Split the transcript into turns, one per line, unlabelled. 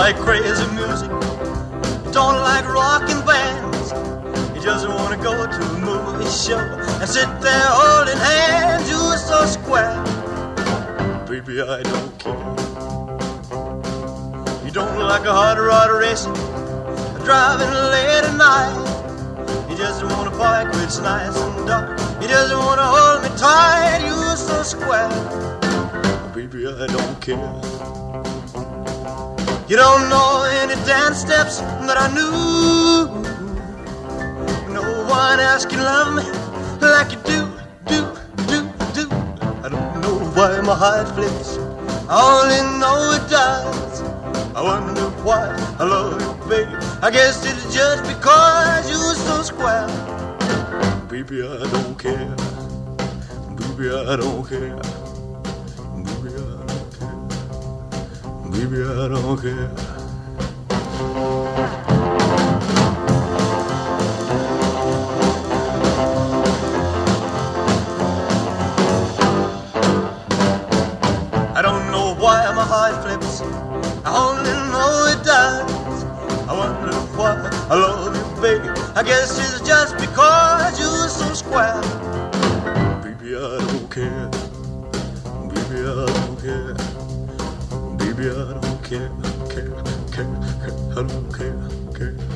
like crazy music, don't like rocking bands. He just wanna go to a movie show and sit there holding hands. You're so square, baby, I don't care. You don't like a hot rod racing, driving late at night. You just wanna park where it's nice and dark. You just wanna hold me tight. You're so square, baby, I don't care. You don't know any dance steps that I knew. No one else can love me like you do. I don't know why my heart flips, I only know it does. I wonder why I love you, baby. I guess it's just because you're so square. Baby, I don't care. Baby, I don't care. Baby, I don't care. Baby, I don't care. I don't know why my heart flips, I only know it does. I wonder why I love you, baby. I guess it's just because you're so square. Baby, I don't care. Baby, I don't care. Baby, I don't care. I don't care.